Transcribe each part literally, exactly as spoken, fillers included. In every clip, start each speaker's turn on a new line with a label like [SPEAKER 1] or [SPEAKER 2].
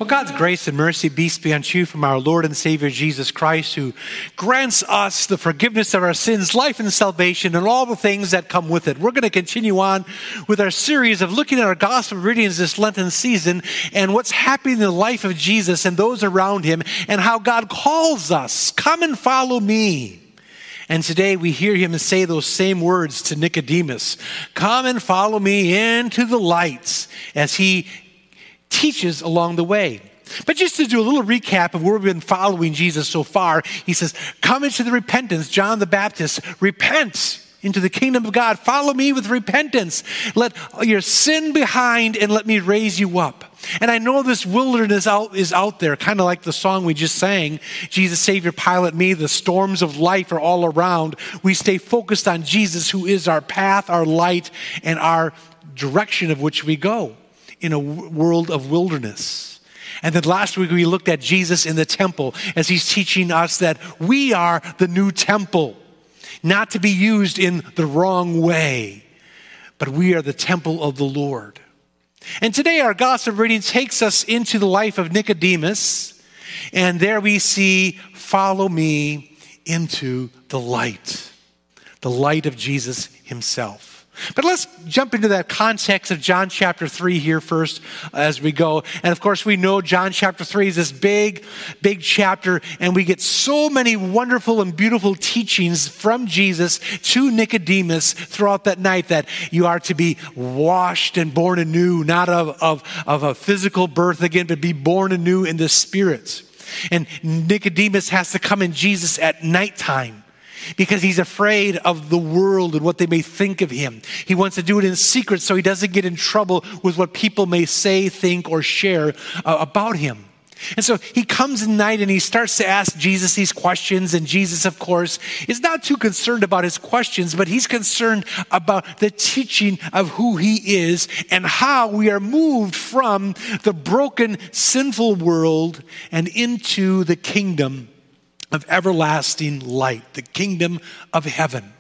[SPEAKER 1] Well, God's grace and mercy be unto you from our Lord and Savior Jesus Christ, who grants us the forgiveness of our sins, life and salvation, and all the things that come with it. We're going to continue on with our series of looking at our gospel readings this Lenten season and what's happening in the life of Jesus and those around him, and how God calls us, come and follow me. And today we hear him say those same words to Nicodemus, come and follow me into the light, as he teaches along the way. But just to do a little recap of where we've been following Jesus so far, he says, come into the repentance. John the Baptist, repent into the kingdom of God. Follow me with repentance. Let your sin behind and let me raise you up. And I know this wilderness out is out there, kind of like the song we just sang, Jesus, Savior, Pilot Me. The storms of life are all around. We stay focused on Jesus, who is our path, our light, and our direction of which we go in a world of wilderness. And then last week we looked at Jesus in the temple as he's teaching us that we are the new temple, not to be used in the wrong way, but we are the temple of the Lord. And today our gospel reading takes us into the life of Nicodemus, and there we see, follow me into the light, the light of Jesus himself. But let's jump into that context of John chapter three here first as we go. And of course, we know John chapter three is this big, big chapter, and we get so many wonderful and beautiful teachings from Jesus to Nicodemus throughout that night, that you are to be washed and born anew, not of, of, of a physical birth again, but be born anew in the Spirit. And Nicodemus has to come in Jesus at nighttime, because he's afraid of the world and what they may think of him. He wants to do it in secret so he doesn't get in trouble with what people may say, think, or share uh, about him. And so he comes at night and he starts to ask Jesus these questions. And Jesus, of course, is not too concerned about his questions, but he's concerned about the teaching of who he is and how we are moved from the broken, sinful world and into the kingdom of everlasting light, the kingdom of heaven.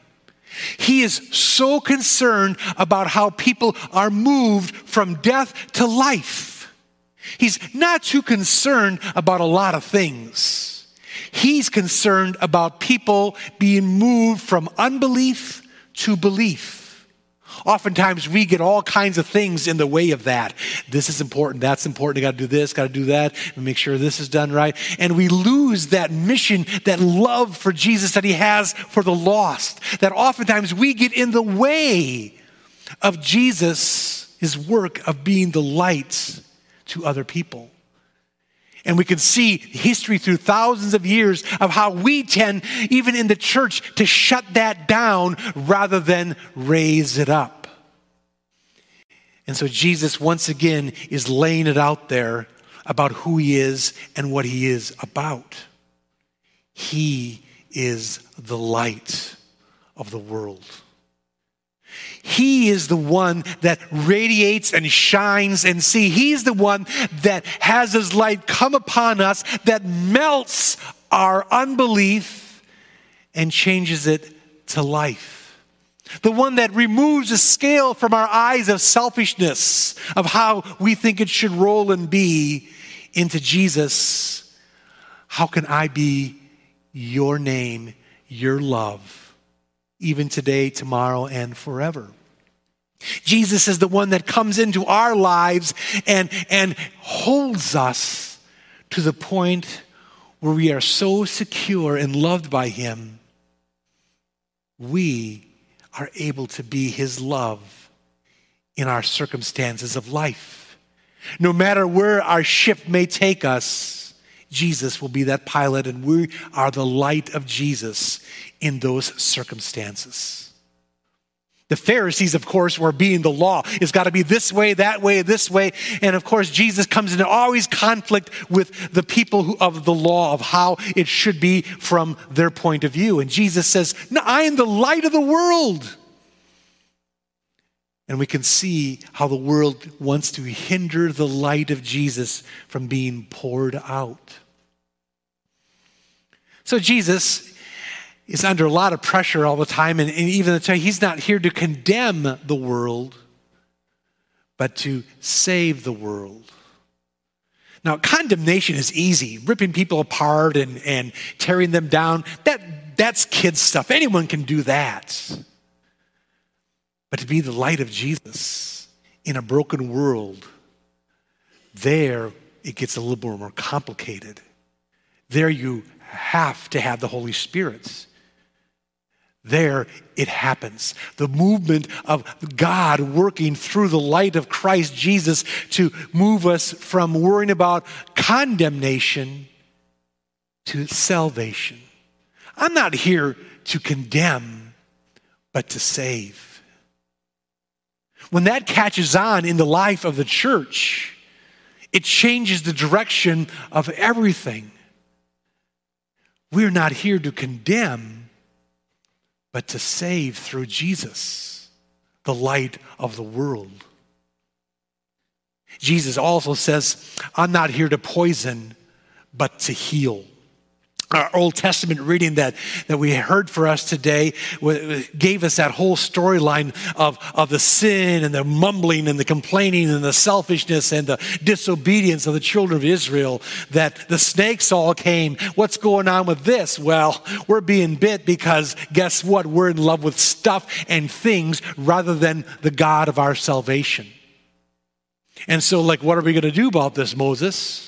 [SPEAKER 1] He is so concerned about how people are moved from death to life. He's not too concerned about a lot of things. He's concerned about people being moved from unbelief to belief. Oftentimes we get all kinds of things in the way of that. This is important, that's important, I got to do this, got to do that, and make sure this is done right. And we lose that mission, that love for Jesus that he has for the lost. That oftentimes we get in the way of Jesus, his work of being the light to other people. And we can see history through thousands of years of how we tend, even in the church, to shut that down rather than raise it up. And so Jesus, once again, is laying it out there about who he is and what he is about. He is the light of the world. He is the one that radiates and shines, and see, he's the one that has his light come upon us, that melts our unbelief and changes it to life. The one that removes the scale from our eyes of selfishness, of how we think it should roll and be, into Jesus. How can I be your name, your love, even today, tomorrow, and forever? Jesus is the one that comes into our lives and, and holds us to the point where we are so secure and loved by him, we are able to be his love in our circumstances of life. No matter where our ship may take us, Jesus will be that pilot, and we are the light of Jesus in those circumstances. The Pharisees, of course, were being the law. It's got to be this way, that way, this way. And of course, Jesus comes into always conflict with the people who, of the law, of how it should be from their point of view. And Jesus says, no, I am the light of the world. And we can see how the world wants to hinder the light of Jesus from being poured out. So Jesus is under a lot of pressure all the time, and, and even the time he's not here to condemn the world, but to save the world. Now, condemnation is easy. Ripping people apart and, and tearing them down, that, that's kids' stuff. Anyone can do that. But to be the light of Jesus in a broken world, there it gets a little bit more complicated. There you have to have the Holy Spirit. There it happens. The movement of God working through the light of Christ Jesus to move us from worrying about condemnation to salvation. I'm not here to condemn, but to save. When that catches on in the life of the church, it changes the direction of everything. We're not here to condemn, but to save through Jesus, the light of the world. Jesus also says, I'm not here to poison, but to heal. Our Old Testament reading that, that we heard for us today gave us that whole storyline of, of the sin and the mumbling and the complaining and the selfishness and the disobedience of the children of Israel, that the snakes all came. What's going on with this? Well, we're being bit because guess what? We're in love with stuff and things rather than the God of our salvation. And so, like, what are we going to do about this, Moses?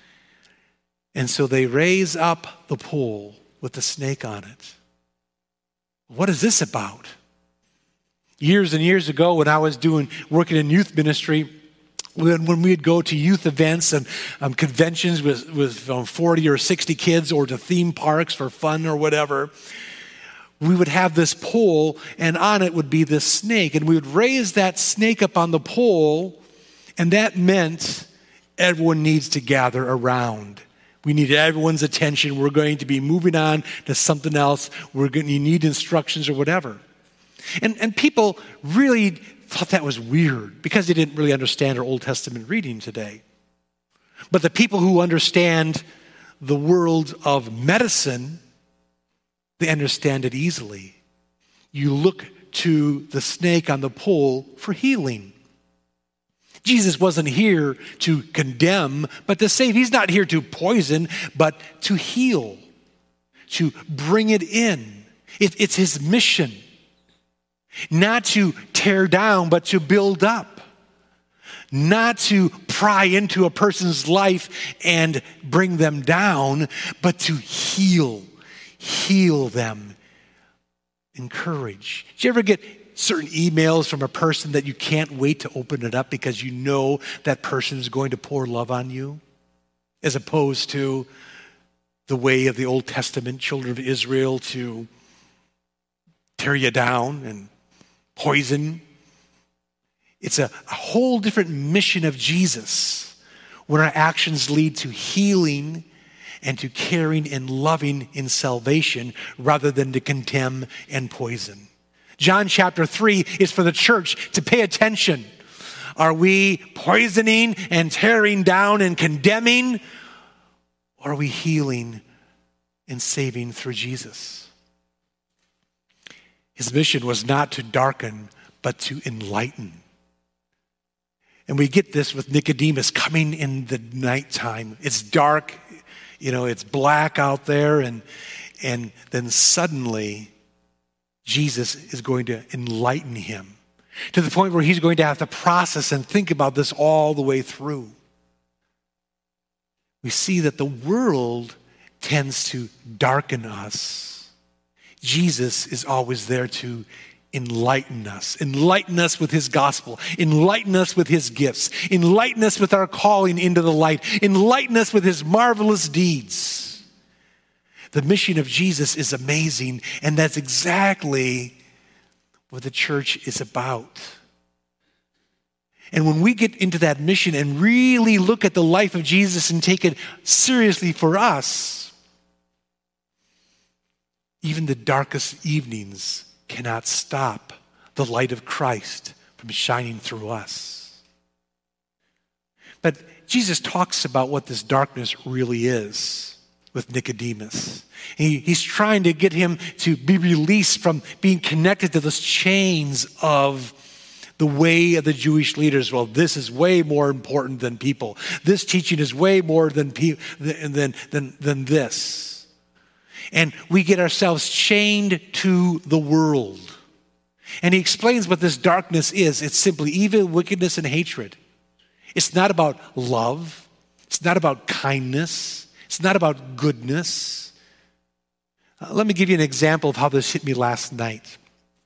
[SPEAKER 1] And so they raise up the pole with the snake on it. What is this about? Years and years ago when I was doing working in youth ministry, when, when we'd go to youth events and um, conventions with, with um, forty or sixty kids or to theme parks for fun or whatever, we would have this pole and on it would be this snake. And we would raise that snake up on the pole, and that meant everyone needs to gather around. We need everyone's attention. We're going to be moving on to something else. We're going to need instructions or whatever. And, and people really thought that was weird because they didn't really understand our Old Testament reading today. But the people who understand the world of medicine, they understand it easily. You look to the snake on the pole for healing. Jesus wasn't here to condemn, but to save. He's not here to poison, but to heal, to bring it in. It, it's his mission. Not to tear down, but to build up. Not to pry into a person's life and bring them down, but to heal. Heal them. Encourage. Did you ever get certain emails from a person that you can't wait to open it up because you know that person is going to pour love on you, as opposed to the way of the Old Testament children of Israel to tear you down and poison? It's a, a whole different mission of Jesus when our actions lead to healing and to caring and loving in salvation rather than to condemn and poison. John chapter three is for the church to pay attention. Are we poisoning and tearing down and condemning? Or are we healing and saving through Jesus? His mission was not to darken, but to enlighten. And we get this with Nicodemus coming in the nighttime. It's dark, you know, it's black out there, and, and then suddenly Jesus is going to enlighten him to the point where he's going to have to process and think about this all the way through. We see that the world tends to darken us. Jesus is always there to enlighten us. Enlighten us with his gospel. Enlighten us with his gifts. Enlighten us with our calling into the light. Enlighten us with his marvelous deeds. The mission of Jesus is amazing, and that's exactly what the church is about. And when we get into that mission and really look at the life of Jesus and take it seriously for us, even the darkest evenings cannot stop the light of Christ from shining through us. But Jesus talks about what this darkness really is with Nicodemus. He, he's trying to get him to be released from being connected to those chains of The way of the Jewish leaders, well, this is way more important than people. This teaching is way more than, pe- than, than, than this. And we get ourselves chained to the world. And he explains what this darkness is. It's simply evil, wickedness, and hatred. It's not about love. It's not about kindness. It's not about goodness. Uh, let me give you an example of how this hit me last night.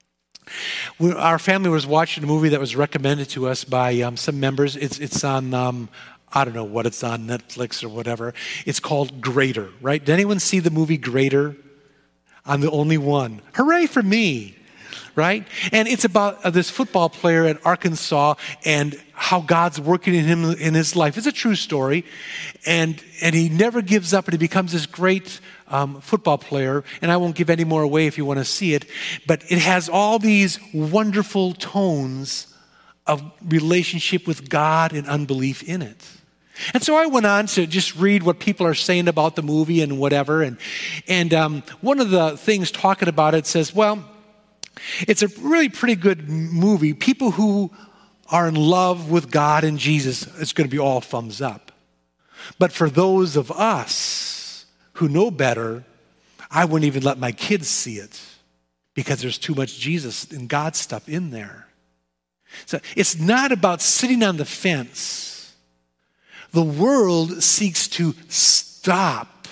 [SPEAKER 1] We, our family was watching a movie that was recommended to us by um, some members. It's it's on, um, I don't know what it's on, Netflix or whatever. It's called Greater, right? Did anyone see the movie Greater? I'm the only one. Hooray for me, right? And it's about uh, this football player at Arkansas and how God's working in him in his life. It's a true story. And, and he never gives up, and he becomes this great Um, football player, and I won't give any more away if you want to see it, but it has all these wonderful tones of relationship with God and unbelief in it. And so I went on to just read what people are saying about the movie and whatever, and, and um, one of the things talking about it says, well, it's a really pretty good movie. People who are in love with God and Jesus, it's going to be all thumbs up. But for those of us who know better, I wouldn't even let my kids see it because there's too much Jesus and God stuff in there. So it's not about sitting on the fence. The world seeks to stop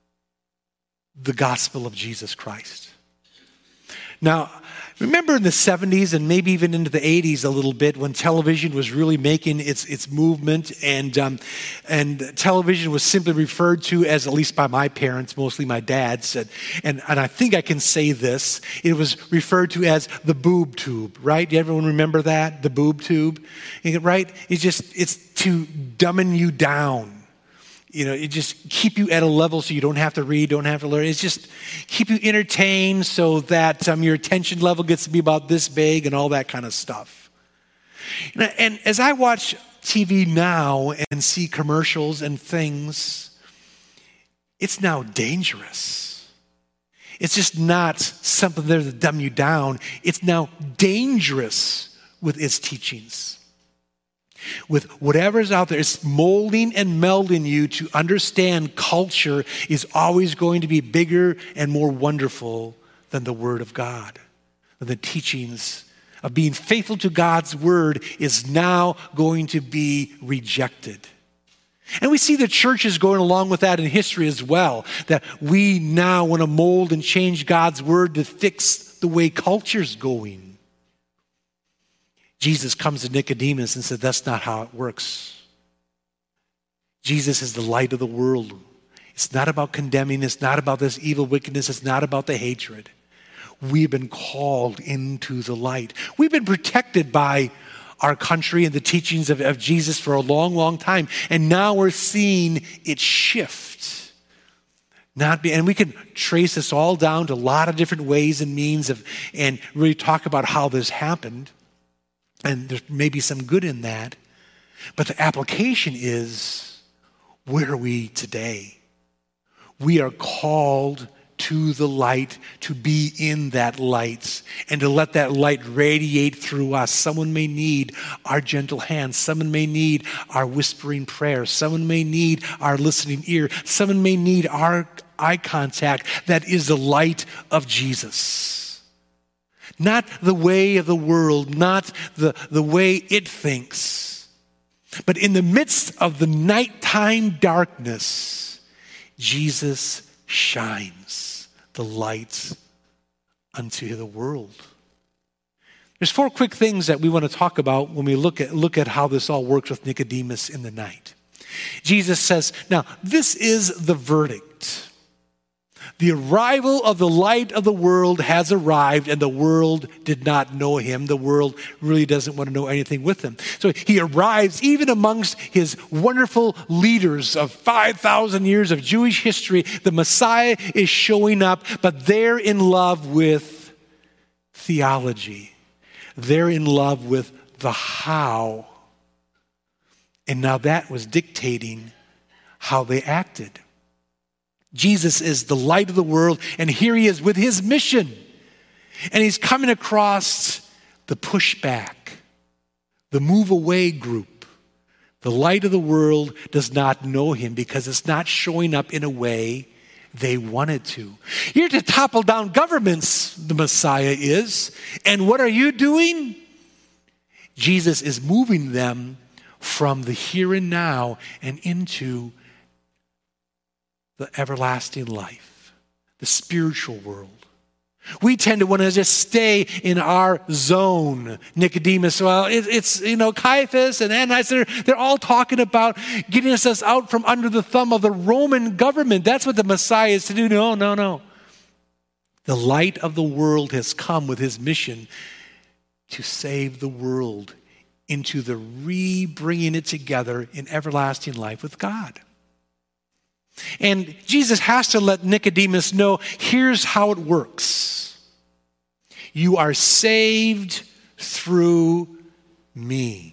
[SPEAKER 1] the gospel of Jesus Christ. Now, remember in the seventies and maybe even into the eighties a little bit when television was really making its its movement, and um, and television was simply referred to as, at least by my parents, mostly my dad said, and, and I think I can say this, it was referred to as the boob tube, right? Everyone remember that? The boob tube, right? It's just, it's to dumben you down. You know, it just keep you at a level so you don't have to read, don't have to learn. It's just keep you entertained so that um, your attention level gets to be about this big and all that kind of stuff. And, and as I watch T V now and see commercials and things, it's now dangerous. It's just not something there to dumb you down. It's now dangerous with its teachings. With whatever's out there, it's molding and melding you to understand culture is always going to be bigger and more wonderful than the Word of God. The teachings of being faithful to God's Word is now going to be rejected. And we see the churches going along with that in history as well, that we now want to mold and change God's Word to fix the way culture's going. Jesus comes to Nicodemus and said, that's not how it works. Jesus is the light of the world. It's not about condemning. It's not about this evil wickedness. It's not about the hatred. We've been called into the light. We've been protected by our country and the teachings of, of Jesus for a long, long time. And now we're seeing it shift. Not be, and we can trace this all down to a lot of different ways and means of, and really talk about how this happened. And there may be some good in that. But the application is, where are we today? We are called to the light, to be in that light, and to let that light radiate through us. Someone may need our gentle hands. Someone may need our whispering prayers. Someone may need our listening ear. Someone may need our eye contact. That is the light of Jesus. Not the way of the world, not the, the way it thinks. But in the midst of the nighttime darkness, Jesus shines the light unto the world. There's four quick things that we want to talk about when we look at, look at how this all works with Nicodemus in the night. Jesus says, now, this is the verdict. The arrival of the light of the world has arrived, and the world did not know him. The world really doesn't want to know anything with him. So he arrives even amongst his wonderful leaders of five thousand years of Jewish history. The Messiah is showing up, but they're in love with theology. They're in love with the how. And now that was dictating how they acted. Jesus is the light of the world, and here he is with his mission. And he's coming across the pushback the move away group. The light of the world does not know him because it's not showing up in a way they want it to. You're to topple down governments, the Messiah is. And what are you doing? Jesus is moving them from the here and now and into the everlasting life, the spiritual world. We tend to want to just stay in our zone. Nicodemus, well, it, it's, you know, Caiaphas and Ananias, they're, they're all talking about getting us out from under the thumb of the Roman government. That's what the Messiah is to do. No, no, no. The light of the world has come with his mission to save the world into the re-bringing it together in everlasting life with God. And Jesus has to let Nicodemus know, here's how it works. You are saved through me.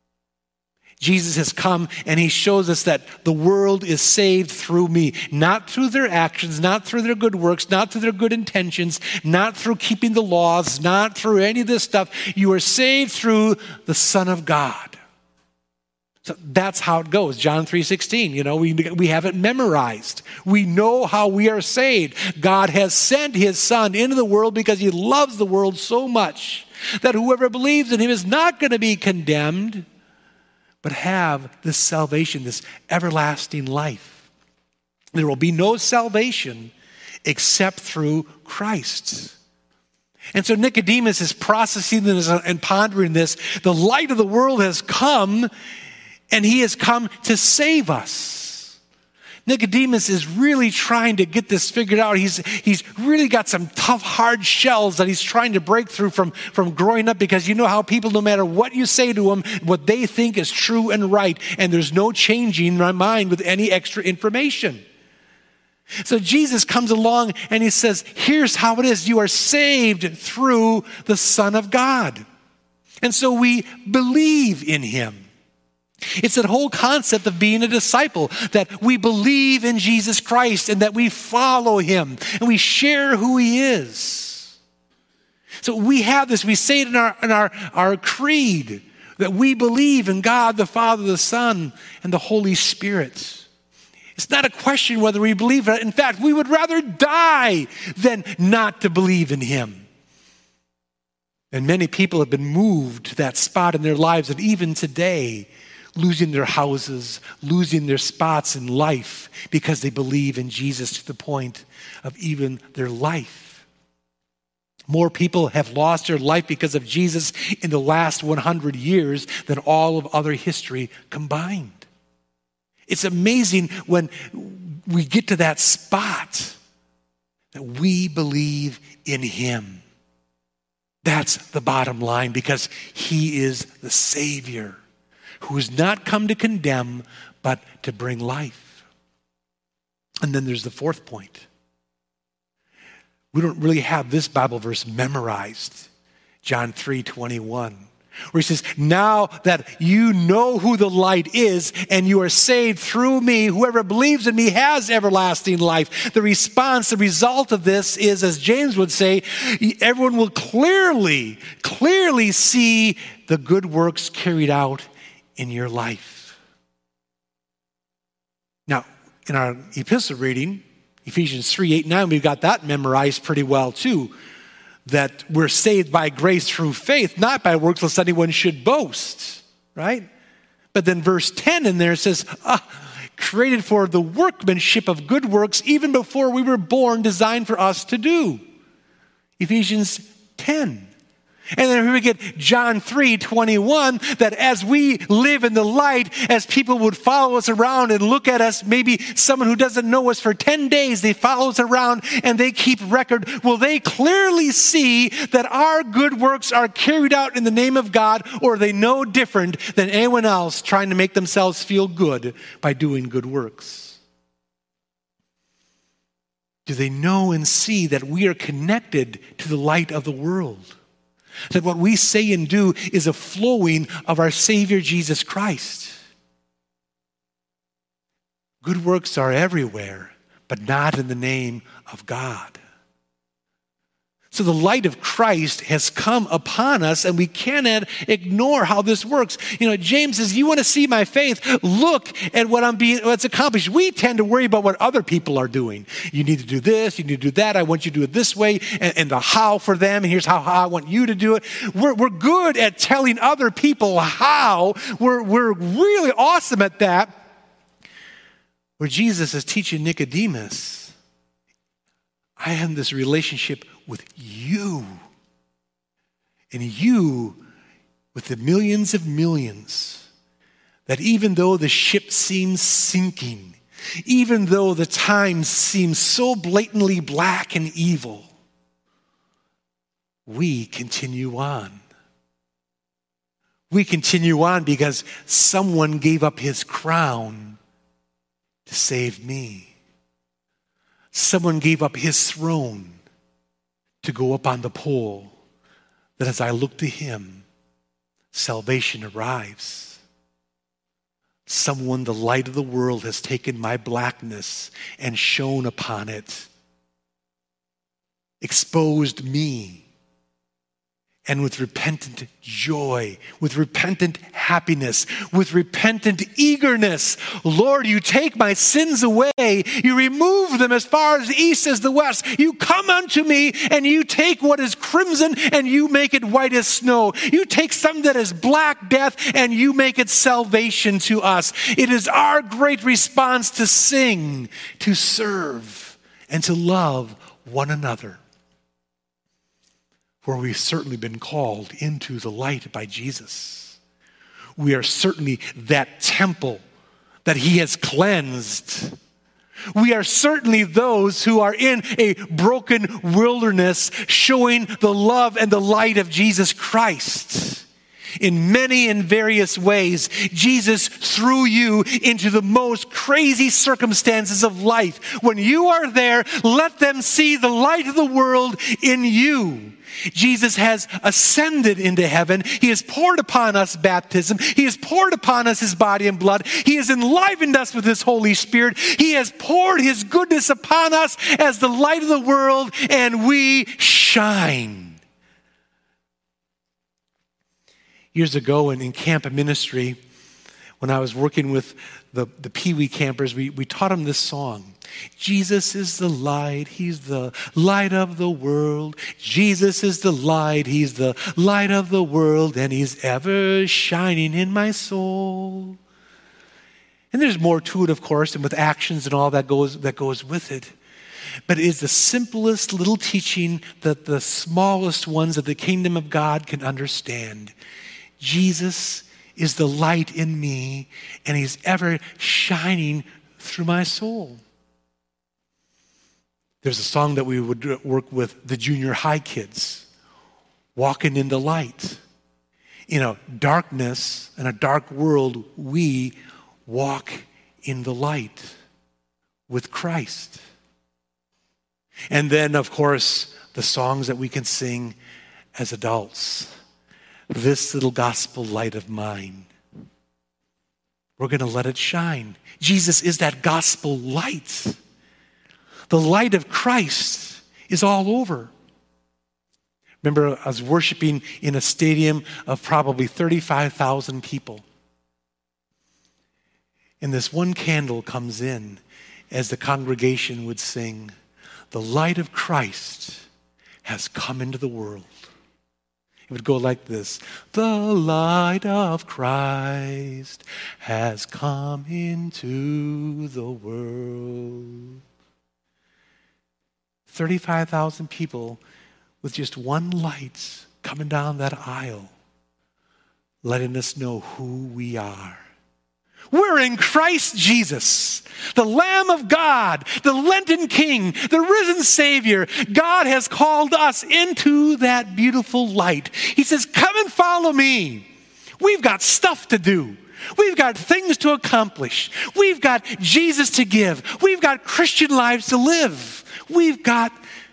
[SPEAKER 1] Jesus has come and he shows us that the world is saved through me. Not through their actions, not through their good works, not through their good intentions, not through keeping the laws, not through any of this stuff. You are saved through the Son of God. So that's how it goes. John three sixteen, you know, we, we have it memorized. We know how we are saved. God has sent his Son into the world because he loves the world so much that whoever believes in him is not going to be condemned, but have this salvation, this everlasting life. There will be no salvation except through Christ. And so Nicodemus is processing this and pondering this. The light of the world has come, and he has come to save us. Nicodemus is really trying to get this figured out. He's, he's really got some tough, hard shells that he's trying to break through from, from growing up, because you know how people, no matter what you say to them, what they think is true and right, and there's no changing my mind with any extra information. So Jesus comes along and he says, here's how it is. You are saved through the Son of God. And so we believe in him. It's that whole concept of being a disciple, that we believe in Jesus Christ and that we follow him and we share who he is. So we have this, we say it in our, in our, our creed, that we believe in God, the Father, the Son, and the Holy Spirit. It's not a question whether we believe it. In fact, we would rather die than not to believe in him. And many people have been moved to that spot in their lives, and even today, losing their houses, losing their spots in life because they believe in Jesus to the point of even their life. More people have lost their life because of Jesus in the last one hundred years than all of other history combined. It's amazing when we get to that spot that we believe in him. That's the bottom line, because he is the Savior who has not come to condemn, but to bring life. And then there's the fourth point. We don't really have this Bible verse memorized. John three twenty-one, where he says, now that you know who the light is and you are saved through me, whoever believes in me has everlasting life. The response, the result of this is, as James would say, everyone will clearly, clearly see the good works carried out in your life. Now, in our epistle reading, Ephesians three, eight, nine, we've got that memorized pretty well too, that we're saved by grace through faith, not by works, lest anyone should boast, right? But then verse ten in there says, ah, created for the workmanship of good works, even before we were born, designed for us to do. Ephesians ten. And then here we get John three twenty-one, that as we live in the light, as people would follow us around and look at us, maybe someone who doesn't know us for ten days, they follow us around and they keep record. Will they clearly see that our good works are carried out in the name of God, or are they no different than anyone else trying to make themselves feel good by doing good works? Do they know and see that we are connected to the light of the world? That what we say and do is a flowing of our Savior Jesus Christ. Good works are everywhere, but not in the name of God. So the light of Christ has come upon us, and we cannot ignore how this works. You know, James says, you want to see my faith? Look at what I'm being, what's accomplished. We tend to worry about what other people are doing. You need to do this, you need to do that. I want you to do it this way, and, and the how for them. And here's how, how I want you to do it. We're, we're good at telling other people how. We're, we're really awesome at that. Where Jesus is teaching Nicodemus, I have this relationship with you. And you, with the millions of millions, that even though the ship seems sinking, even though the times seem so blatantly black and evil, we continue on. We continue on because someone gave up his crown to save me. Someone gave up his throne to go up on the pole, that as I look to him, salvation arrives. Someone, the light of the world, has taken my blackness and shone upon it, exposed me, and with repentant joy, with repentant happiness, with repentant eagerness, Lord, you take my sins away. You remove them as far as the east as the west. You come unto me and you take what is crimson and you make it white as snow. You take something that is black death and you make it salvation to us. It is our great response to sing, to serve, and to love one another. For we've certainly been called into the light by Jesus. We are certainly that temple that he has cleansed. We are certainly those who are in a broken wilderness showing the love and the light of Jesus Christ. In many and various ways, Jesus threw you into the most crazy circumstances of life. When you are there, let them see the light of the world in you. Jesus has ascended into heaven. He has poured upon us baptism. He has poured upon us his body and blood. He has enlivened us with his Holy Spirit. He has poured his goodness upon us as the light of the world, and we shine. Years ago in, in camp ministry, when I was working with the, the Pee Wee campers, we, we taught them this song. Jesus is the light, he's the light of the world. Jesus is the light, he's the light of the world, and he's ever shining in my soul. And there's more to it, of course, and with actions and all that goes, that goes with it. But it is the simplest little teaching that the smallest ones of the kingdom of God can understand. Jesus is the light in me, and he's ever shining through my soul. There's a song that we would work with the junior high kids, walking in the light. In a darkness and a dark world, we walk in the light with Christ. And then, of course, the songs that we can sing as adults. This little gospel light of mine, we're going to let it shine. Jesus is that gospel light. The light of Christ is all over. Remember, I was worshiping in a stadium of probably thirty-five thousand people. And this one candle comes in as the congregation would sing, "The light of Christ has come into the world." It would go like this. The light of Christ has come into the world. thirty-five thousand people with just one light coming down that aisle, letting us know who we are. We're in Christ Jesus, the Lamb of God, the Lenten King, the risen Savior. God has called us into that beautiful light. He says, come and follow me. We've got stuff to do. We've got things to accomplish. We've got Jesus to give. We've got Christian lives to live. We've got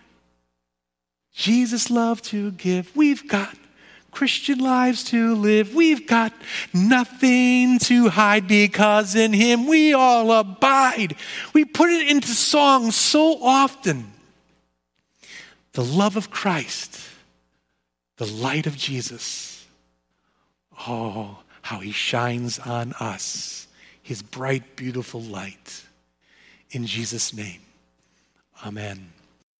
[SPEAKER 1] Jesus' love to give. We've got Christian lives to live. We've got nothing to hide because in him we all abide. We put it into songs so often. the love of Christ, the light of Jesus. Oh, how he shines on us, his bright, beautiful light. In Jesus' name, amen.